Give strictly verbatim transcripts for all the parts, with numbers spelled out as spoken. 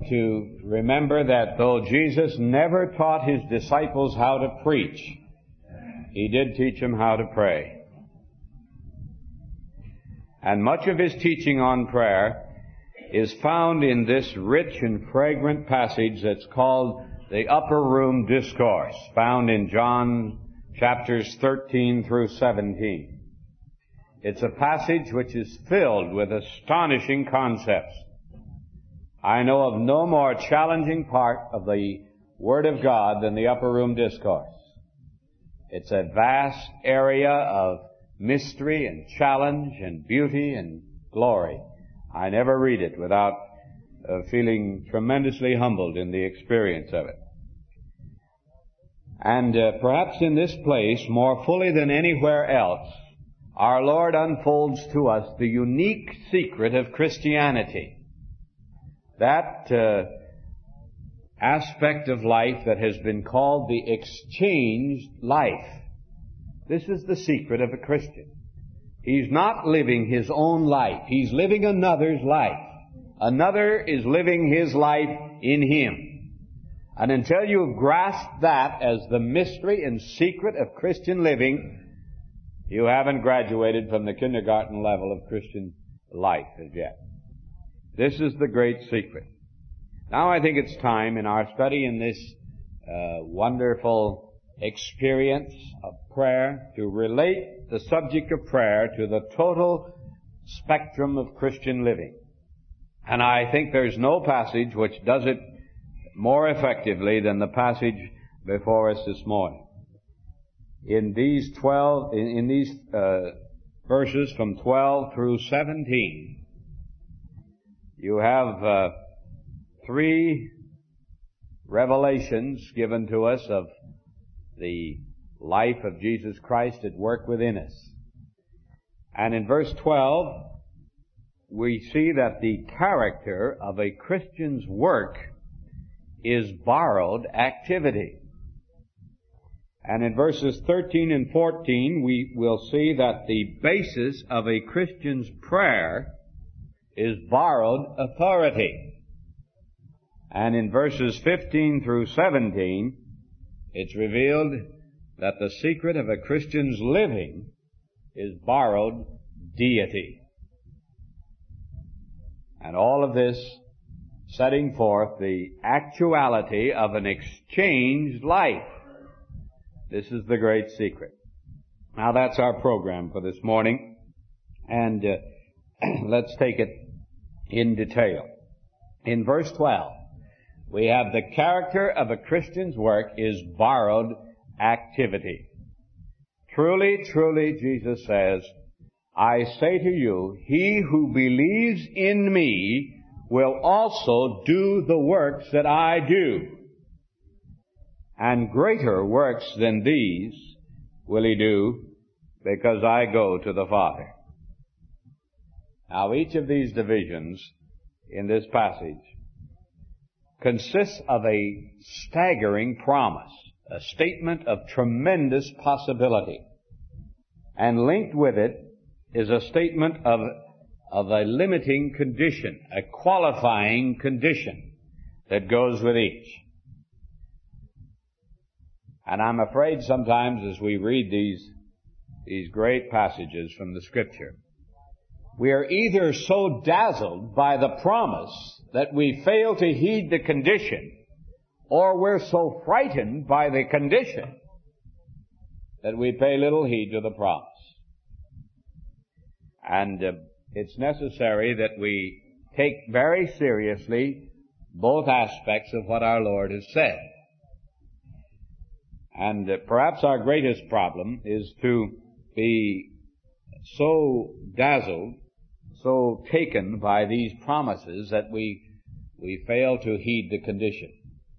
to remember that though Jesus never taught His disciples how to preach, He did teach them how to pray. And much of His teaching on prayer is found in this rich and fragrant passage that's called the Upper Room Discourse, found in John chapters thirteen through seventeen. It's a passage which is filled with astonishing concepts. I know of no more challenging part of the Word of God than the Upper Room Discourse. It's a vast area of mystery and challenge and beauty and glory. I never read it without uh, feeling tremendously humbled in the experience of it. And uh, perhaps in this place, more fully than anywhere else, our Lord unfolds to us the unique secret of Christianity. That uh, aspect of life that has been called the exchanged life. This is the secret of a Christian. He's not living his own life. He's living another's life. Another is living his life in him. And until you've grasped that as the mystery and secret of Christian living, you haven't graduated from the kindergarten level of Christian life as yet. This is the great secret. Now I think it's time in our study in this uh, wonderful experience of prayer to relate the subject of prayer to the total spectrum of Christian living. And I think there's no passage which does it more effectively than the passage before us this morning. In these twelve, in, in these uh, verses from twelve through seventeen, you have uh, three revelations given to us of the life of Jesus Christ at work within us. And in verse twelve, we see that the character of a Christian's work is borrowed activity. And in verses thirteen and fourteen, we will see that the basis of a Christian's prayer is borrowed authority. And in verses fifteen through seventeen, it's revealed that the secret of a Christian's living is borrowed deity. And all of this setting forth the actuality of an exchanged life. This is the great secret. Now that's our program for this morning. And uh, let's take it in detail. In verse twelve, we have the character of a Christian's work is borrowed activity. Truly, truly, Jesus says, I say to you, he who believes in me will also do the works that I do. And greater works than these will he do, because I go to the Father. Now, each of these divisions in this passage consists of a staggering promise, a statement of tremendous possibility. And linked with it is a statement of, of a limiting condition, a qualifying condition that goes with each. And I'm afraid sometimes as we read these, these great passages from the Scripture, we are either so dazzled by the promise that we fail to heed the condition, or we're so frightened by the condition that we pay little heed to the promise. And uh, it's necessary that we take very seriously both aspects of what our Lord has said. And uh, perhaps our greatest problem is to be so dazzled, so taken by these promises that we we fail to heed the condition.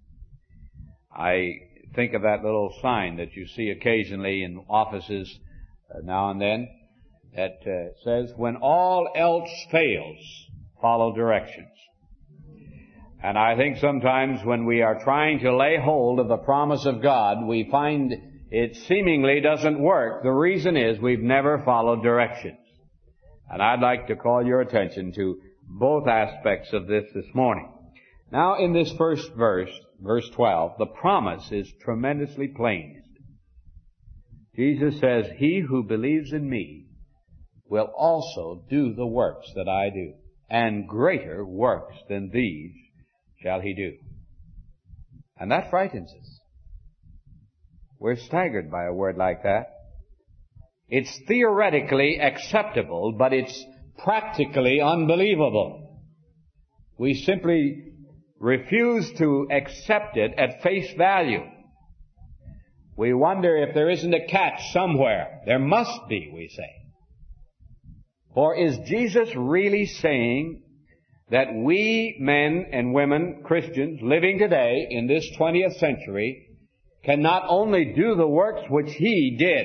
I think of that little sign that you see occasionally in offices uh, now and then that uh, says, when all else fails, follow directions. And I think sometimes when we are trying to lay hold of the promise of God, we find it seemingly doesn't work. The reason is we've never followed directions. And I'd like to call your attention to both aspects of this this morning. Now in this first verse, verse twelve, the promise is tremendously plain. Jesus says, "He who believes in me will also do the works that I do, and greater works than these shall he do." And that frightens us. We're staggered by a word like that. It's theoretically acceptable, but it's practically unbelievable. We simply refuse to accept it at face value. We wonder if there isn't a catch somewhere. There must be, we say. For is Jesus really saying that we men and women, Christians, living today in this twentieth century, can not only do the works which He did,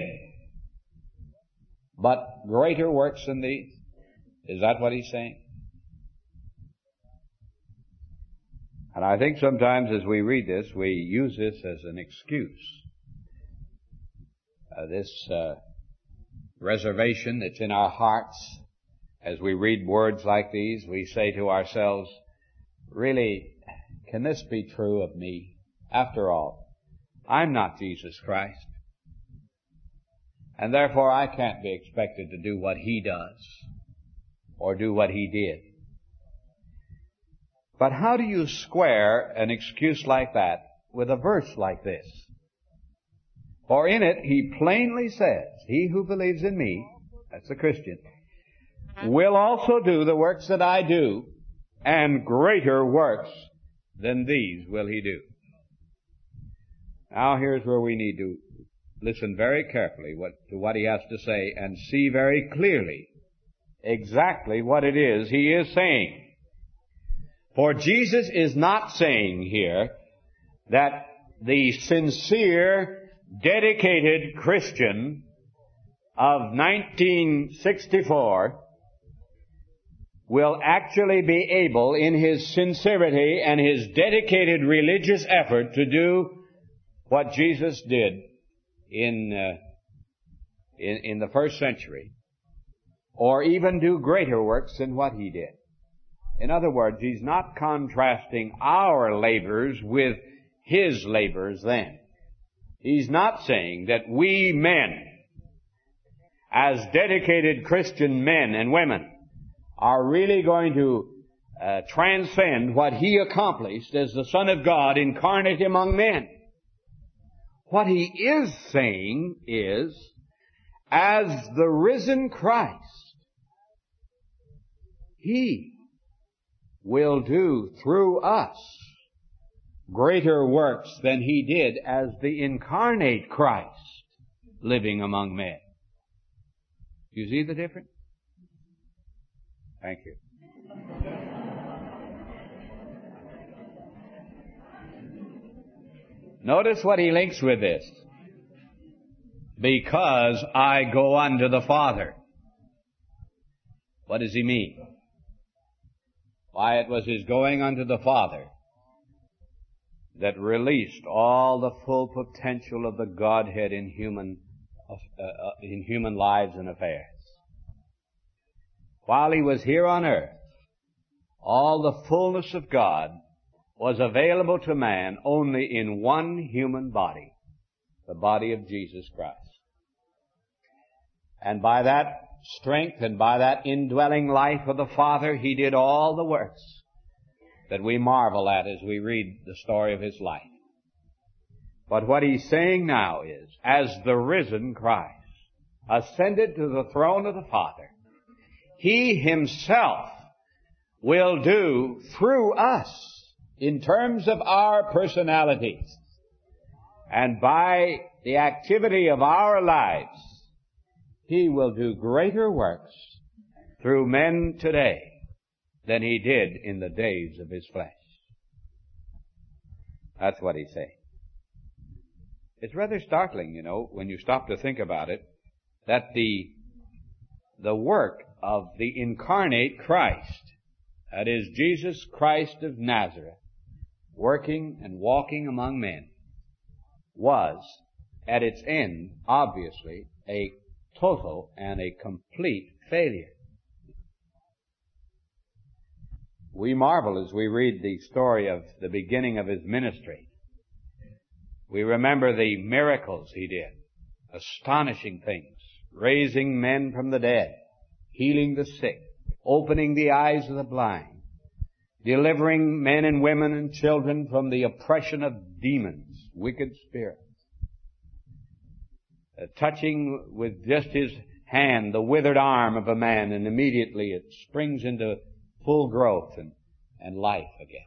but greater works than these? Is that what He's saying? And I think sometimes as we read this, we use this as an excuse. Uh, this uh, reservation that's in our hearts, as we read words like these, we say to ourselves, really, can this be true of me? After all, I'm not Jesus Christ. And therefore I can't be expected to do what He does or do what He did. But how do you square an excuse like that with a verse like this? For in it He plainly says, "He who believes in me," that's a Christian, "will also do the works that I do, and greater works than these will he do." Now here's where we need to listen very carefully what, to what He has to say and see very clearly exactly what it is He is saying. For Jesus is not saying here that the sincere, dedicated Christian of nineteen sixty-four will actually be able, in his sincerity and his dedicated religious effort, to do what Jesus did in, uh, in, in the first century, or even do greater works than what He did. In other words, He's not contrasting our labors with His labors then. He's not saying that we men, as dedicated Christian men and women, are really going to uh, transcend what He accomplished as the Son of God incarnate among men. What He is saying is, as the risen Christ, He will do through us greater works than He did as the incarnate Christ living among men. Do you see the difference? Thank you. Notice what He links with this. Because I go unto the Father. What does He mean? Why, it was His going unto the Father that released all the full potential of the Godhead in human, uh, uh, in human lives and affairs. While He was here on earth, all the fullness of God was available to man only in one human body, the body of Jesus Christ. And by that strength and by that indwelling life of the Father, He did all the works that we marvel at as we read the story of His life. But what He's saying now is, as the risen Christ ascended to the throne of the Father, He Himself will do through us, in terms of our personalities, and by the activity of our lives, He will do greater works through men today than He did in the days of His flesh. That's what He's saying. It's rather startling, you know, when you stop to think about it, that the, the work of the incarnate Christ, that is Jesus Christ of Nazareth, working and walking among men, was, at its end, obviously, a total and a complete failure. We marvel as we read the story of the beginning of his ministry. We remember the miracles he did, astonishing things, raising men from the dead, healing the sick, opening the eyes of the blind, delivering men and women and children from the oppression of demons, wicked spirits, uh, touching with just his hand the withered arm of a man, and immediately it springs into full growth and, and life again.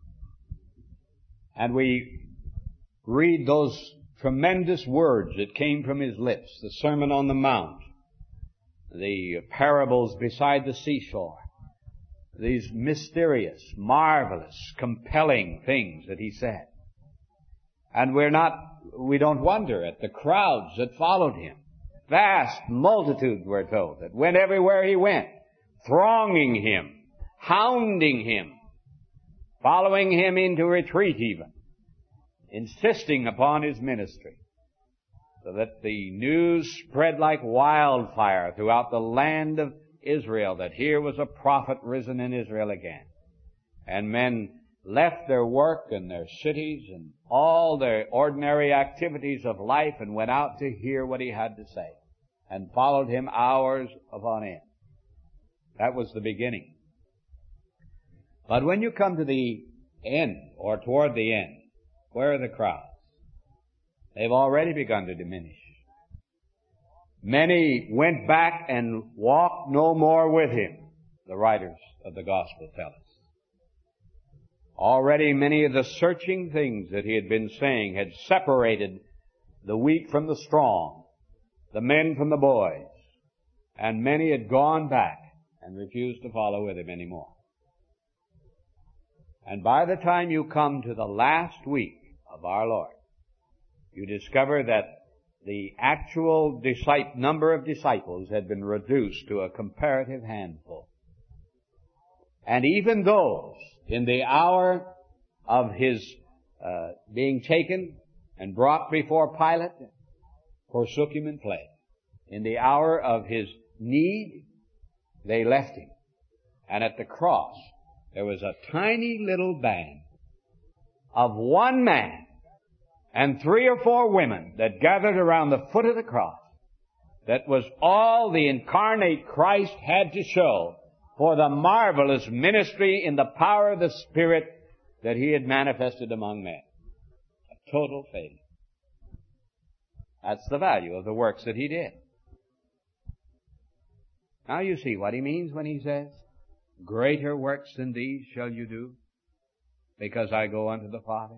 And we read those tremendous words that came from his lips, the Sermon on the Mount, the parables beside the seashore, these mysterious, marvelous, compelling things that he said. And we're not, we don't wonder at the crowds that followed him. Vast multitudes, we're told, that went everywhere he went, thronging him, hounding him, following him into retreat even, insisting upon his ministry, so that the news spread like wildfire throughout the land of Israel that here was a prophet risen in Israel again. And men left their work and their cities and all their ordinary activities of life and went out to hear what he had to say and followed him hours upon end. That was the beginning. But when you come to the end, or toward the end, where are the crowds? They've already begun to diminish. Many went back and walked no more with him, the writers of the gospel tell us. Already many of the searching things that he had been saying had separated the weak from the strong, the men from the boys, and many had gone back and refused to follow with him anymore. And by the time you come to the last week of our Lord, you discover that the actual disci- number of disciples had been reduced to a comparative handful. And even those, in the hour of his uh, being taken and brought before Pilate, forsook him and fled. In the hour of his need, they left him. And at the cross, there was a tiny little band of one man and three or four women that gathered around the foot of the cross. That was all the incarnate Christ had to show for the marvelous ministry in the power of the Spirit that he had manifested among men. A total failure. That's the value of the works that he did. Now you see what he means when he says, greater works than these shall you do, because I go unto the Father.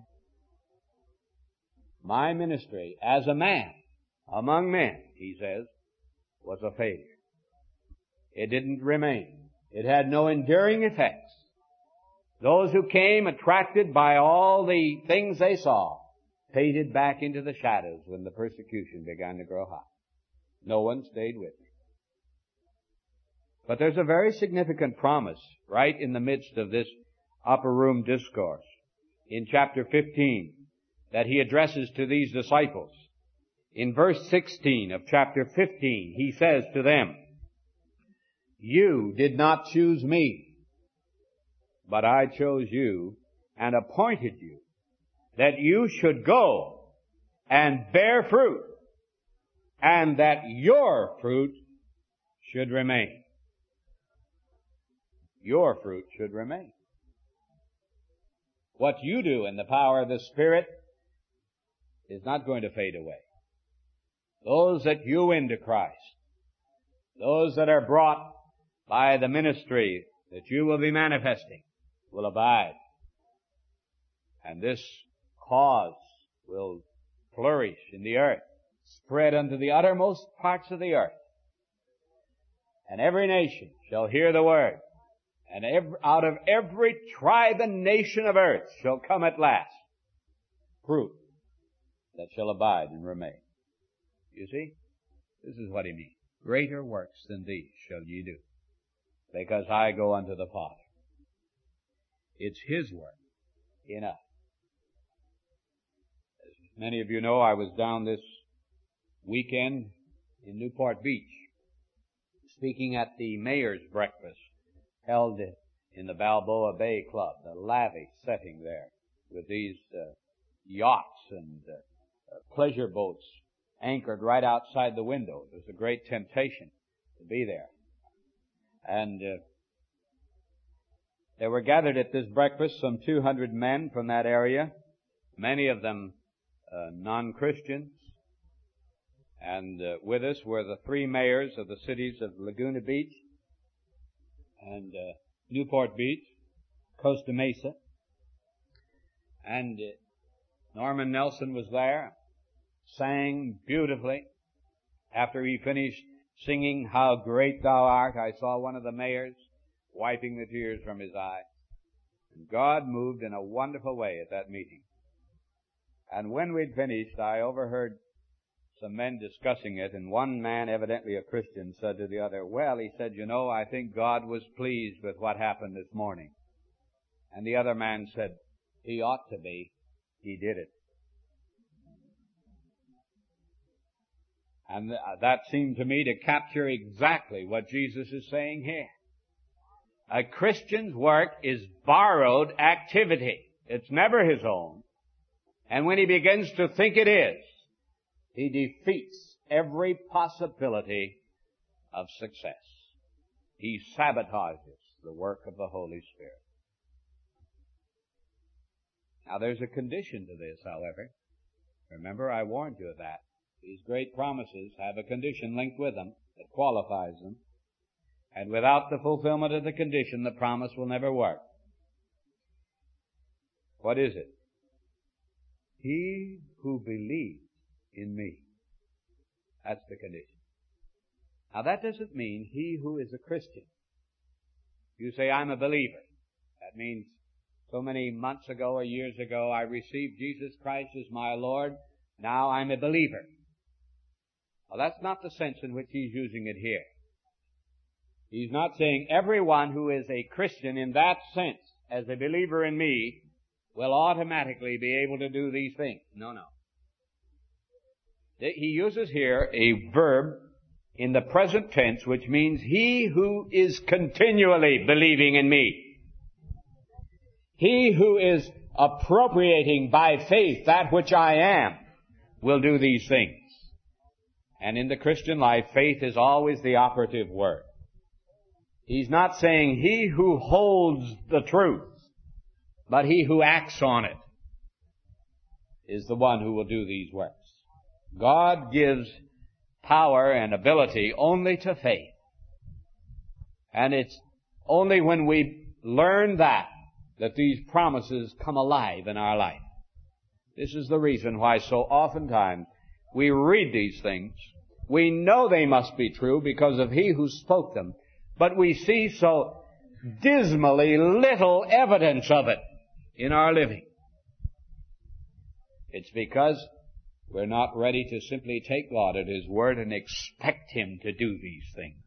My ministry as a man among men, he says, was a failure. It didn't remain. It had no enduring effects. Those who came attracted by all the things they saw faded back into the shadows when the persecution began to grow hot. No one stayed with me. But there's a very significant promise right in the midst of this upper room discourse in chapter fifteen that he addresses to these disciples. In verse sixteen of chapter fifteen, he says to them, you did not choose me, but I chose you and appointed you that you should go and bear fruit, and that your fruit should remain. Your fruit should remain. What you do in the power of the Spirit is not going to fade away. Those that you win to Christ, those that are brought by the ministry that you will be manifesting, will abide. And this cause will flourish in the earth, spread unto the uttermost parts of the earth. And every nation shall hear the word. And every, out of every tribe and nation of earth shall come at last fruit that shall abide and remain. You see? This is what he means. Greater works than these shall ye do, because I go unto the Father. It's his work in us. As many of you know, I was down this weekend in Newport Beach, speaking at the mayor's breakfast held in the Balboa Bay Club, the lavish setting there with these uh, yachts and uh, uh, pleasure boats anchored right outside the window. It was a great temptation to be there. And uh, there were gathered at this breakfast some two hundred men from that area, many of them uh, non-Christians. And uh, with us were the three mayors of the cities of Laguna Beach and uh, Newport Beach, Costa Mesa. And uh, Norman Nelson was there, sang beautifully. After he finished singing How Great Thou Art, I saw one of the mayors wiping the tears from his eyes. And God moved in a wonderful way at that meeting. And when we'd finished, I overheard some men discussing it, and one man, evidently a Christian, said to the other, well, he said, you know, I think God was pleased with what happened this morning. And the other man said, he ought to be. He did it. And that seemed to me to capture exactly what Jesus is saying here. A Christian's work is borrowed activity. It's never his own. And when he begins to think it is, he defeats every possibility of success. He sabotages the work of the Holy Spirit. Now there's a condition to this, however. Remember, I warned you of that. These great promises have a condition linked with them that qualifies them. And without the fulfillment of the condition, the promise will never work. What is it? He who believes in me. That's the condition. Now that doesn't mean he who is a Christian. You say, I'm a believer. That means so many months ago or years ago I received Jesus Christ as my Lord. Now I'm a believer. Well, that's not the sense in which he's using it here. He's not saying everyone who is a Christian in that sense, as a believer in me, will automatically be able to do these things. No, no. He uses here a verb in the present tense, which means he who is continually believing in me. He who is appropriating by faith that which I am will do these things. And in the Christian life, faith is always the operative word. He's not saying he who holds the truth, but he who acts on it is the one who will do these works. God gives power and ability only to faith. And it's only when we learn that that these promises come alive in our life. This is the reason why so oftentimes we read these things. We know they must be true because of he who spoke them, but we see so dismally little evidence of it in our living. It's because we're not ready to simply take God at His word and expect Him to do these things.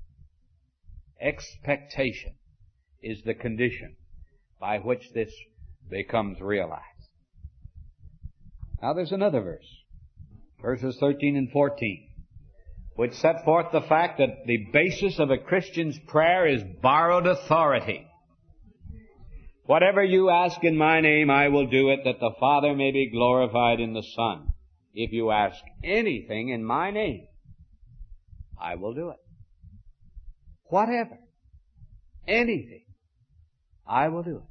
Expectation is the condition by which this becomes realized. Now there's another verse, verses thirteen and fourteen, which set forth the fact that the basis of a Christian's prayer is borrowed authority. Whatever you ask in my name, I will do it, that the Father may be glorified in the Son. If you ask anything in my name, I will do it. Whatever. Anything. I will do it.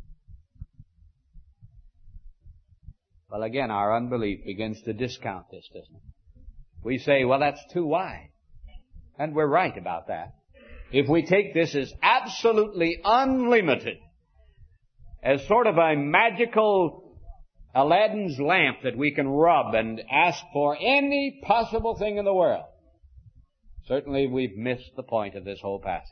Well, again, our unbelief begins to discount this, doesn't it? We say, well, that's too wide. And we're right about that. If we take this as absolutely unlimited, as sort of a magical Aladdin's lamp that we can rub and ask for any possible thing in the world, certainly we've missed the point of this whole passage.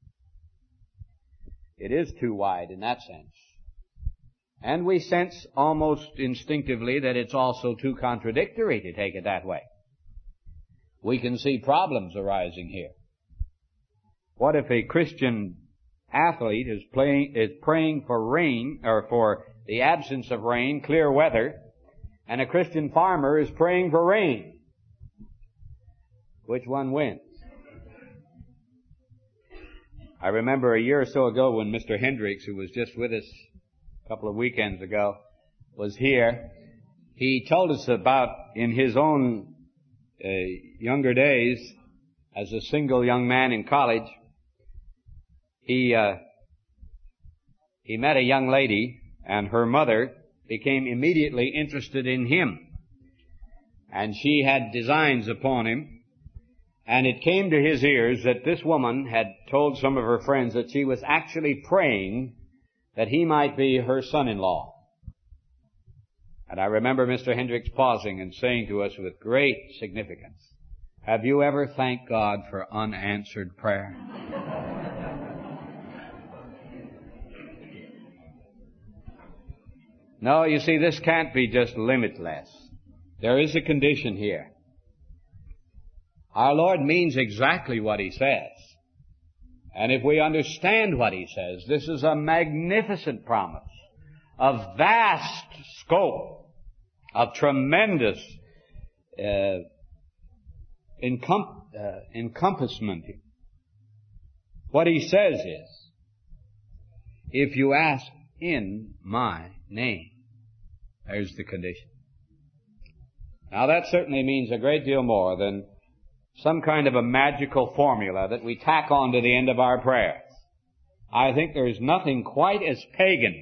It is too wide in that sense. And we sense almost instinctively that it's also too contradictory to take it that way. We can see problems arising here. What if a Christian athlete is playing, is praying for rain, or for the absence of rain, clear weather, and a Christian farmer is praying for rain? Which one wins? I remember a year or so ago when Mister Hendricks, who was just with us a couple of weekends ago, was here. He told us about, in his own uh, younger days, as a single young man in college, he uh, he met a young lady, and her mother became immediately interested in him. And she had designs upon him. And it came to his ears that this woman had told some of her friends that she was actually praying that he might be her son-in-law. And I remember Mister Hendricks pausing and saying to us with great significance, "Have you ever thanked God for unanswered prayer?" No, you see, this can't be just limitless. There is a condition here. Our Lord means exactly what He says. And if we understand what He says, this is a magnificent promise of vast scope, of tremendous uh, encom- uh, encompassment. What He says is, if you ask in my name, there's the condition. Now that certainly means a great deal more than some kind of a magical formula that we tack on to the end of our prayers. I think there is nothing quite as pagan,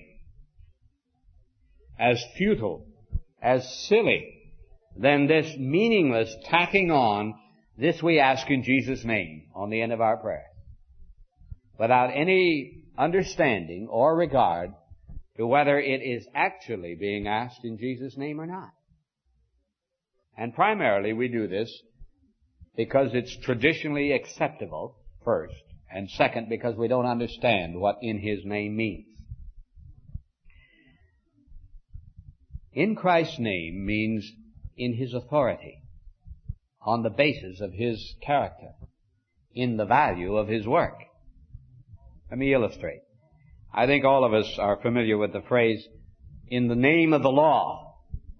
as futile, as silly, than this meaningless tacking on, "This we ask in Jesus' name," on the end of our prayer, without any understanding or regard to whether it is actually being asked in Jesus' name or not. And primarily we do this because it's traditionally acceptable, first, and second, because we don't understand what in His name means. In Christ's name means in His authority, on the basis of His character, in the value of His work. Let me illustrate. I think all of us are familiar with the phrase, "in the name of the law."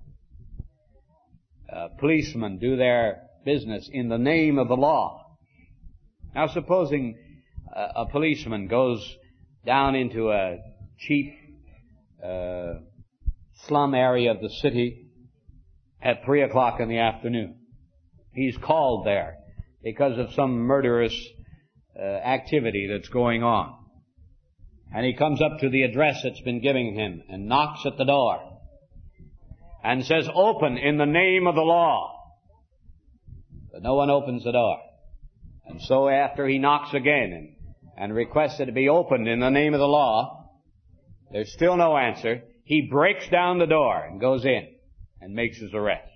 Uh, policemen do their business in the name of the law. Now supposing uh, a policeman goes down into a cheap uh, slum area of the city at three o'clock in the afternoon. He's called there because of some murderous uh, activity that's going on. And he comes up to the address that's been given him and knocks at the door and says, "Open in the name of the law." But no one opens the door. And so after he knocks again and, and requests it to be opened in the name of the law, there's still no answer. He breaks down the door and goes in and makes his arrest.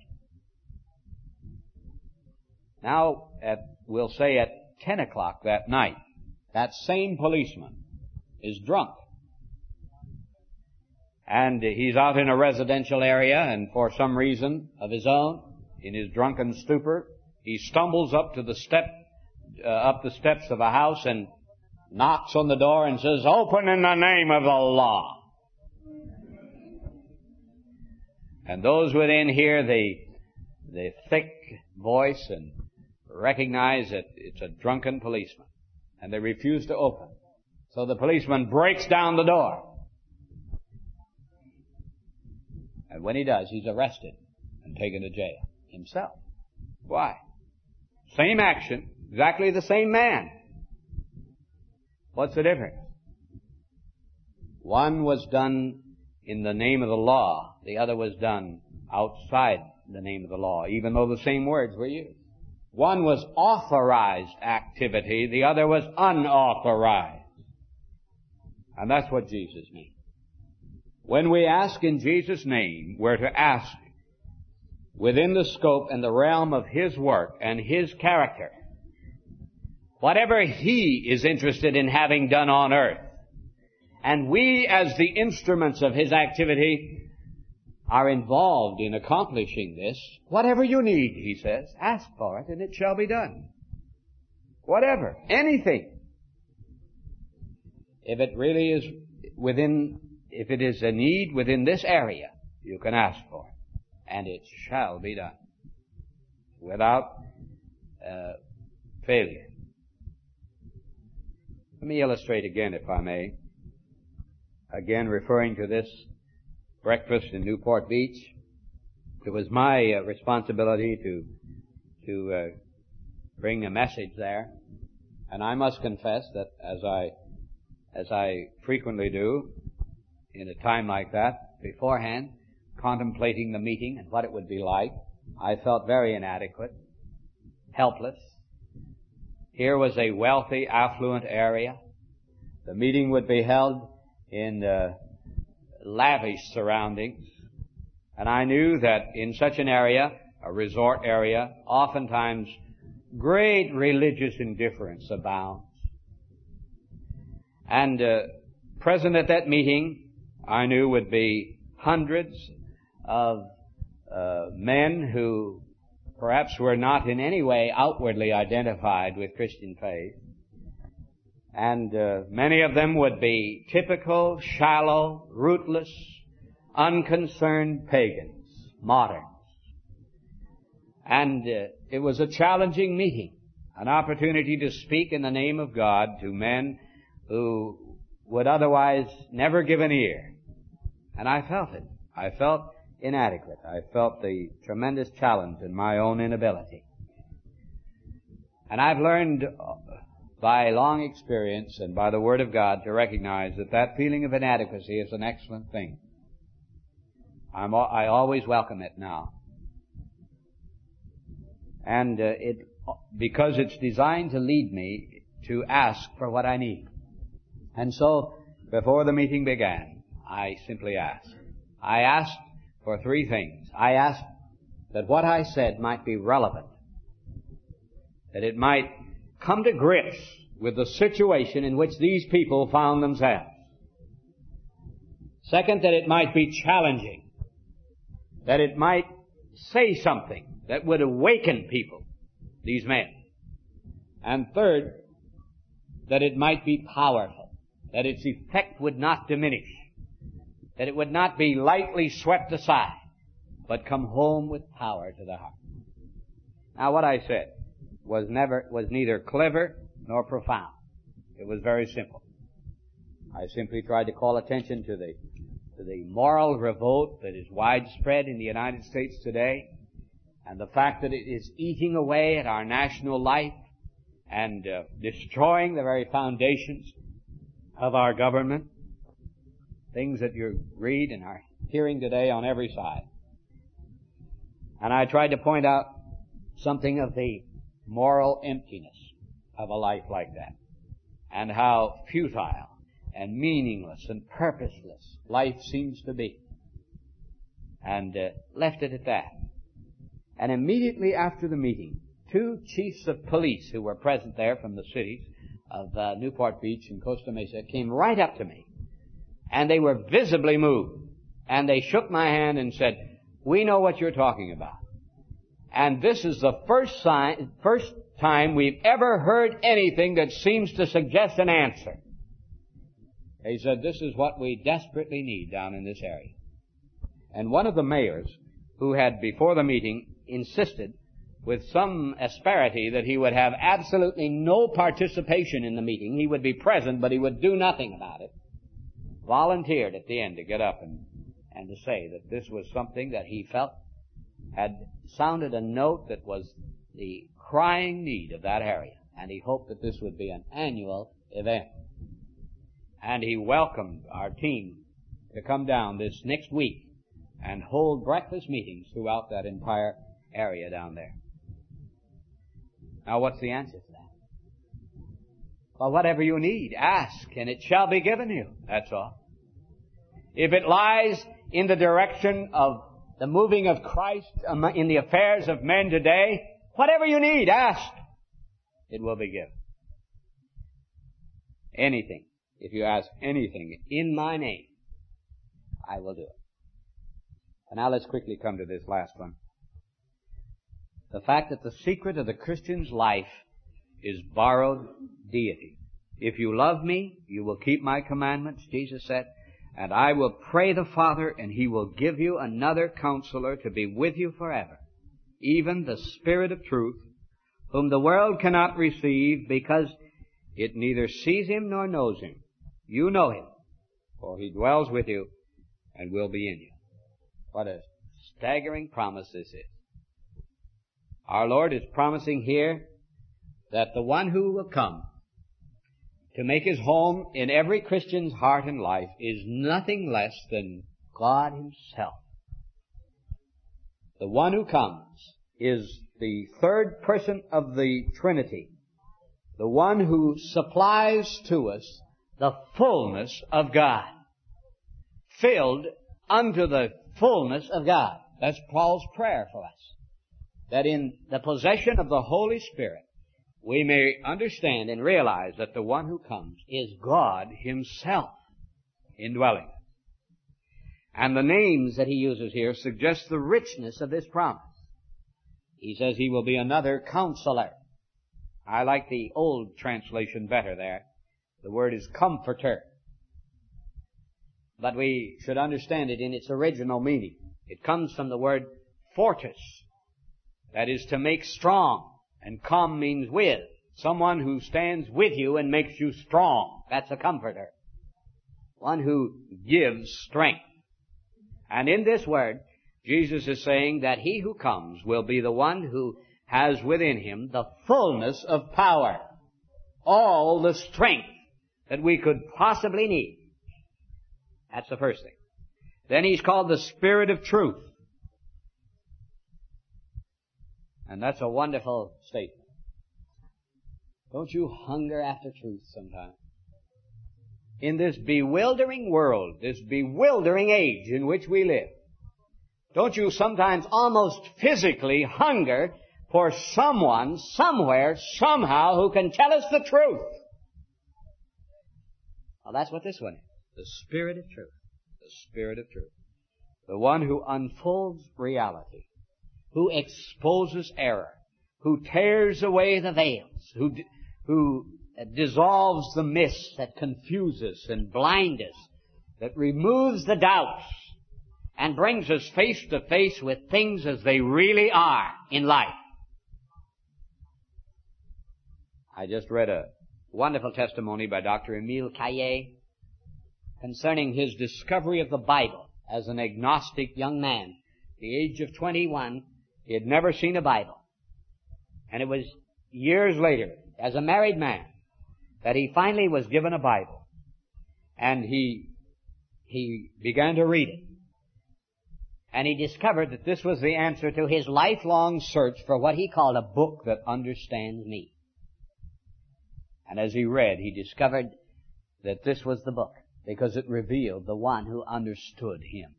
Now, at, we'll say at ten o'clock that night, that same policeman is drunk. And he's out in a residential area, and for some reason of his own, in his drunken stupor, he stumbles up to the step, uh, up the steps of a house and knocks on the door and says, "Open in the name of the law." And those within hear the, the thick voice and recognize that it's a drunken policeman. And they refuse to open. So the policeman breaks down the door. And when he does, he's arrested and taken to jail himself. Why? Same action, exactly the same man. What's the difference? One was done in the name of the law. The other was done outside the name of the law, even though the same words were used. One was authorized activity. The other was unauthorized. And that's what Jesus means. When we ask in Jesus' name, we're to ask within the scope and the realm of His work and His character. Whatever He is interested in having done on earth. And we, as the instruments of His activity, are involved in accomplishing this. Whatever you need, He says, ask for it and it shall be done. Whatever, anything. If it really is within, if it is a need within this area, you can ask for it. And it shall be done. Without uh, failure. Let me illustrate again, if I may. Again, referring to this breakfast in Newport Beach. It was my uh, responsibility to to uh, bring a message there, and I must confess that as I as I frequently do in a time like that, beforehand, contemplating the meeting and what it would be like, I felt very inadequate, helpless. Here was a wealthy, affluent area. The meeting would be held in uh, lavish surroundings. And I knew that in such an area, a resort area, oftentimes great religious indifference abounds. And uh, present at that meeting, I knew would be hundreds of uh, men who perhaps were not in any way outwardly identified with Christian faith. And uh, many of them would be typical, shallow, rootless, unconcerned pagans, moderns. And uh, it was a challenging meeting, an opportunity to speak in the name of God to men who would otherwise never give an ear. And I felt it. I felt inadequate. I felt the tremendous challenge in my own inability. And I've learned by long experience and by the Word of God to recognize that that feeling of inadequacy is an excellent thing. I'm, I always welcome it now. And uh, it, because it's designed to lead me to ask for what I need. And so, before the meeting began, I simply asked. I asked for three things. I asked that what I said might be relevant, that it might come to grips with the situation in which these people found themselves. Second, that it might be challenging, that it might say something that would awaken people, these men. And third, that it might be powerful, that its effect would not diminish, that it would not be lightly swept aside, but come home with power to the heart. Now, what I said was never, was neither clever nor profound. It was very simple. I simply tried to call attention to the, to the moral revolt that is widespread in the United States today, and the fact that it is eating away at our national life and uh, destroying the very foundations of our government, things that you read and are hearing today on every side. And I tried to point out something of the moral emptiness of a life like that, and how futile and meaningless and purposeless life seems to be, and uh, left it at that. And immediately after the meeting, two chiefs of police who were present there from the cities of uh, Newport Beach and Costa Mesa came right up to me, and they were visibly moved, and they shook my hand and said, "We know what you're talking about. And this is the first sign, first time we've ever heard anything that seems to suggest an answer." He said, "This is what we desperately need down in this area." And one of the mayors, who had before the meeting insisted with some asperity that he would have absolutely no participation in the meeting, he would be present, but he would do nothing about it, volunteered at the end to get up and, and to say that this was something that he felt had sounded a note that was the crying need of that area, and he hoped that this would be an annual event. And he welcomed our team to come down this next week and hold breakfast meetings throughout that entire area down there. Now, what's the answer to that? Well, whatever you need, ask, and it shall be given you. That's all. If it lies in the direction of the moving of Christ in the affairs of men today, whatever you need, ask. It will be given. Anything. If you ask anything in my name, I will do it. And now let's quickly come to this last one. The fact that the secret of the Christian's life is borrowed deity. If you love me, you will keep my commandments, Jesus said, and I will pray the Father, and he will give you another counselor to be with you forever, even the Spirit of truth, whom the world cannot receive because It neither sees him nor knows him. You know him, for he dwells with you and will be in you. What a staggering promise this is. Our Lord is promising here that the one who will come to make his home in every Christian's heart and life is nothing less than God himself. The one who comes is the third person of the Trinity, the one who supplies to us the fullness of God, filled unto the fullness of God. That's Paul's prayer for us, that in the possession of the Holy Spirit we may understand and realize that the one who comes is God himself indwelling us. And the names that he uses here suggest the richness of this promise. He says he will be another counselor. I like the old translation better there. The word is comforter. But we should understand it in its original meaning. It comes from the word fortis. That is to make strong. And com means with. Someone who stands with you and makes you strong. That's a comforter. One who gives strength. And in this word, Jesus is saying that he who comes will be the one who has within him the fullness of power. All the strength that we could possibly need. That's the first thing. Then he's called the Spirit of Truth. And that's a wonderful statement. Don't you hunger after truth sometimes? In this bewildering world, this bewildering age in which we live, don't you sometimes almost physically hunger for someone, somewhere, somehow, who can tell us the truth? Well, that's what this one is. The Spirit of Truth. The Spirit of Truth. The one who unfolds reality, who exposes error, who tears away the veils, who, who dissolves the mist that confuses and blinds us, that removes the doubts and brings us face to face with things as they really are in life. I just read a wonderful testimony by Doctor Emile Caillet concerning his discovery of the Bible as an agnostic young man. At the age of twenty-one, he had never seen a Bible. And it was years later, as a married man, that he finally was given a Bible. And he, he began to read it. And he discovered that this was the answer to his lifelong search for what he called a book that understands me. And as he read, he discovered that this was the book, because it revealed the one who understood him.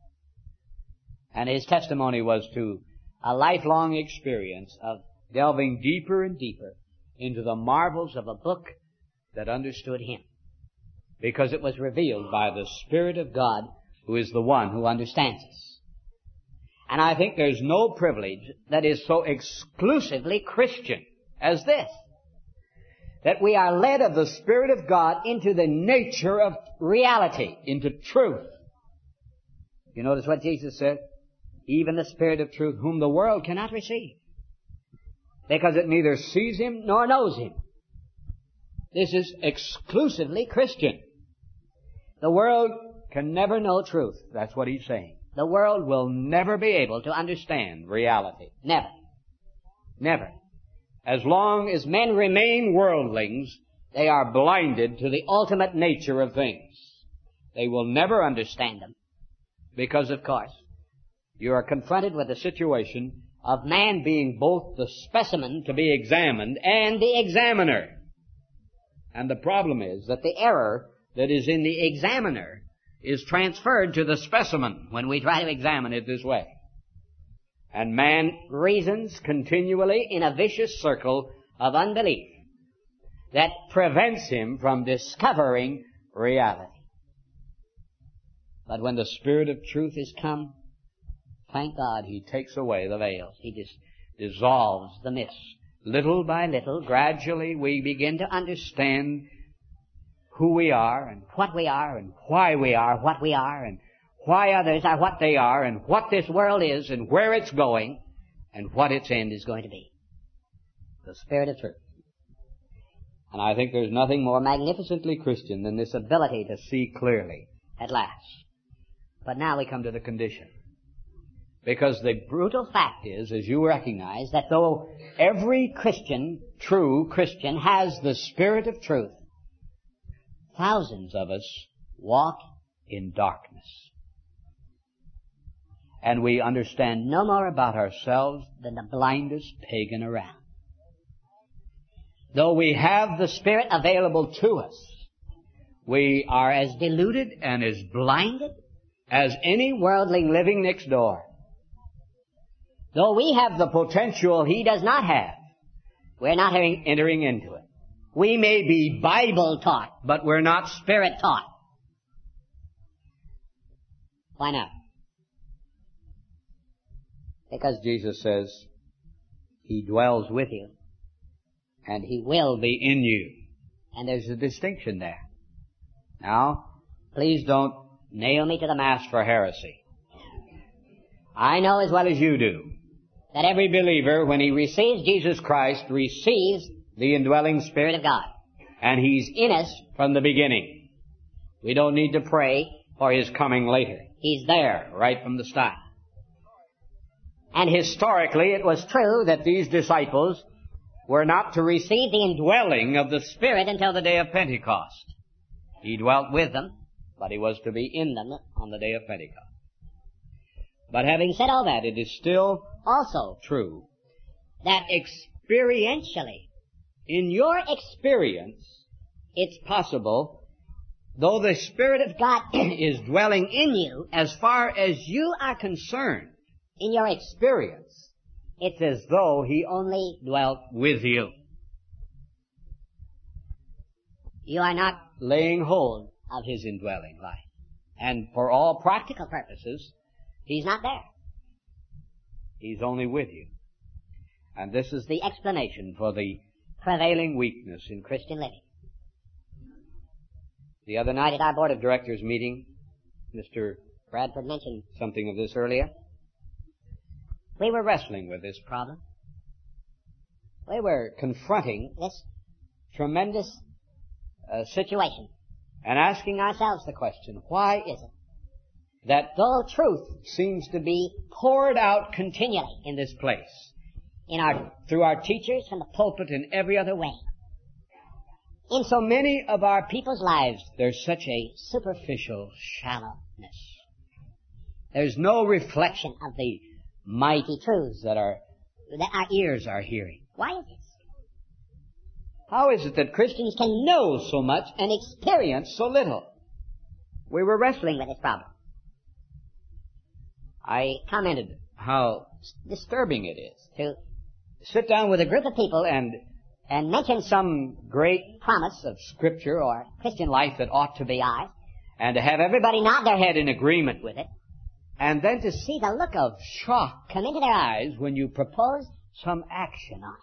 And his testimony was to a lifelong experience of delving deeper and deeper into the marvels of a book that understood him, because it was revealed by the Spirit of God, who is the one who understands us. And I think there's no privilege that is so exclusively Christian as this, that we are led of the Spirit of God into the nature of reality, into truth. You notice what Jesus said? Even the Spirit of truth, whom the world cannot receive, because it neither sees him nor knows him. This is exclusively Christian. The world can never know truth. That's what he's saying. The world will never be able to understand reality. Never. Never. As long as men remain worldlings, they are blinded to the ultimate nature of things. They will never understand them, because, of course, you are confronted with a situation of man being both the specimen to be examined and the examiner. And the problem is that the error that is in the examiner is transferred to the specimen when we try to examine it this way. And man reasons continually in a vicious circle of unbelief that prevents him from discovering reality. But when the Spirit of truth is come, thank God, he takes away the veils. He dis- dissolves the mist. Little by little, gradually, we begin to understand who we are and what we are and why we are what we are and why others are what they are and what this world is and where it's going and what its end is going to be. The Spirit of truth. And I think there's nothing more magnificently Christian than this ability to see clearly at last. But now we come to the condition. Because the brutal fact is, as you recognize, that though every Christian, true Christian, has the Spirit of truth, thousands of us walk in darkness. And we understand no more about ourselves than the blindest pagan around. Though we have the Spirit available to us, we are as deluded and as blinded as any worldling living next door. Though we have the potential He does not have, we're not entering into it. We may be Bible taught, but we're not Spirit taught. Why not? Because Jesus says He dwells with you and He will be in you. And there's a distinction there. Now, please don't nail me to the mast for heresy. I know as well as you do that every believer, when he receives Jesus Christ, receives the indwelling Spirit of God. And He's in us from the beginning. We don't need to pray for His coming later. He's there right from the start. And historically, it was true that these disciples were not to receive the indwelling of the Spirit until the day of Pentecost. He dwelt with them, but He was to be in them on the day of Pentecost. But having said all that, it is still also true that experientially, in your experience, it's possible, though the Spirit of God is dwelling in you, as far as you are concerned, in your experience, it's as though He only dwelt with you. You are not laying hold of His indwelling life. And for all practical purposes, He's not there. He's only with you. And this is the explanation for the prevailing weakness in Christian living. The other night at our Board of Directors meeting, Mister Bradford mentioned something of this earlier. We were wrestling with this problem. We were confronting this tremendous uh, situation and asking ourselves the question, why is it that though truth seems to be poured out continually in this place, in our, through our teachers from the pulpit and every other way, in so many of our people's lives, there's such a superficial shallowness. There's no reflection of the mighty truths that our, that our ears are hearing. Why is this? How is it that Christians can know so much and experience so little? We were wrestling with this problem. I commented how disturbing it is to sit down with a group of people and and mention some great promise of Scripture or Christian life that ought to be ours, and to have everybody nod their head in agreement with it, and then to see the look of shock come into their eyes when you propose some action on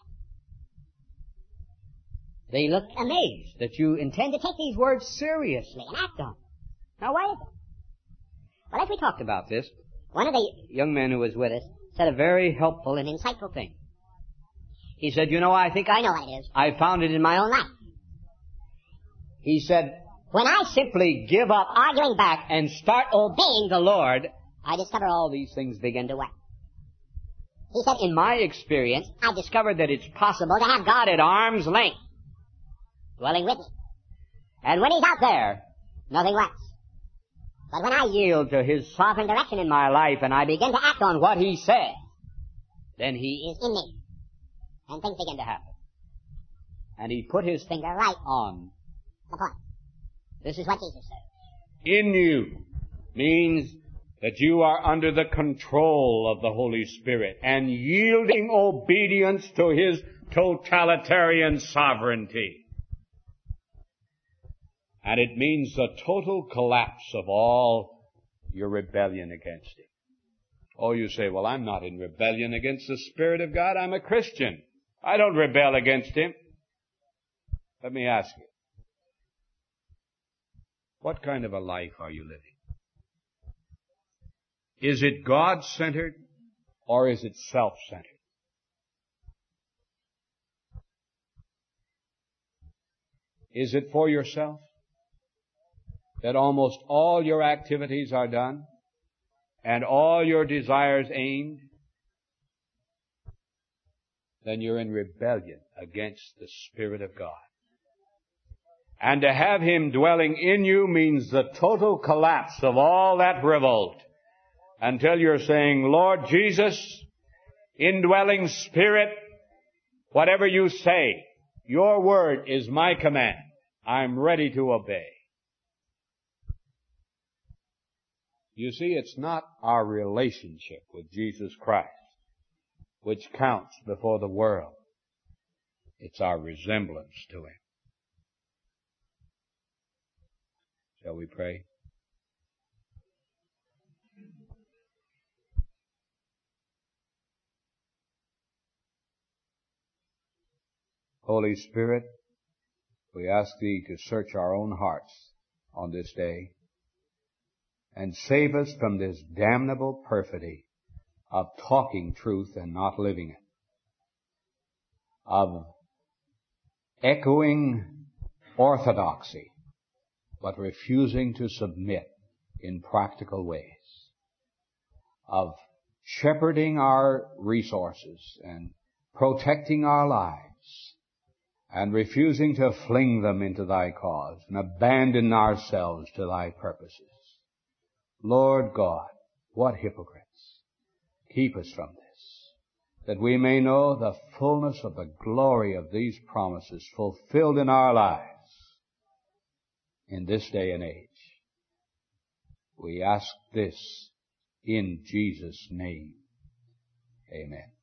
it. They look amazed that you intend to take these words seriously and act on them. Now, why is it? Well, as we talked about this, one of the young men who was with us said a very helpful and insightful thing. He said, you know, I think I know what it is. I found it in my own life. He said, when I simply give up arguing back and start obeying the Lord, I discover all these things begin to work. He said, in my experience, I discovered that it's possible to have God at arm's length, dwelling with me. And when He's out there, nothing works. But when I yield to His sovereign direction in my life and I begin to act on what He says, then He is in me. And things begin to happen. And He put His finger right on the point. This is what Jesus says. In you means that you are under the control of the Holy Spirit and yielding obedience to His totalitarian sovereignty. And it means the total collapse of all your rebellion against Him. Oh, you say, well, I'm not in rebellion against the Spirit of God. I'm a Christian. I don't rebel against Him. Let me ask you, what kind of a life are you living? Is it God-centered or is it self-centered? Is it for yourself? That almost all your activities are done and all your desires aimed? Then you're in rebellion against the Spirit of God. And to have Him dwelling in you means the total collapse of all that revolt until you're saying, Lord Jesus, indwelling Spirit, whatever you say, your word is my command. I'm ready to obey. You see, it's not our relationship with Jesus Christ which counts before the world. It's our resemblance to Him. Shall we pray? Holy Spirit, we ask Thee to search our own hearts on this day and save us from this damnable perfidy of talking truth and not living it, of echoing orthodoxy but refusing to submit in practical ways, of shepherding our resources and protecting our lives and refusing to fling them into Thy cause and abandon ourselves to Thy purposes. Lord God, what hypocrites! Keep us from this, that we may know the fullness of the glory of these promises fulfilled in our lives in this day and age. We ask this in Jesus' name. Amen.